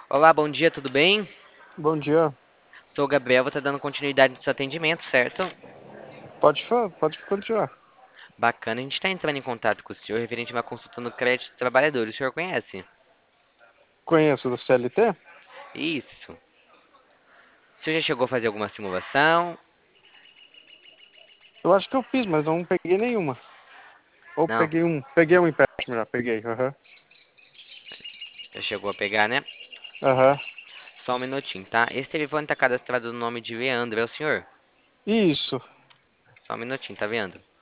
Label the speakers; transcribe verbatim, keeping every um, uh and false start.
Speaker 1: Olá, bom dia, tudo bem?
Speaker 2: Bom dia.
Speaker 1: Sou o Gabriel, vou estar dando continuidade no seu atendimento, certo?
Speaker 2: Pode, fa- pode continuar.
Speaker 1: Bacana, a gente está entrando em contato com o senhor referente a uma consulta no crédito dos trabalhadores, o senhor conhece?
Speaker 2: Conheço do C L T?
Speaker 1: Isso. O senhor já chegou a fazer alguma simulação?
Speaker 2: Eu acho que eu fiz, mas não peguei nenhuma. Ou
Speaker 1: Não,
Speaker 2: peguei um. Peguei um empréstimo já, peguei. Aham.
Speaker 1: já chegou a pegar, né?
Speaker 2: Aham.
Speaker 1: Só um minutinho, tá? Esse telefone está cadastrado no nome de Leandro, é o senhor?
Speaker 2: Isso.
Speaker 1: Só um minutinho, tá vendo?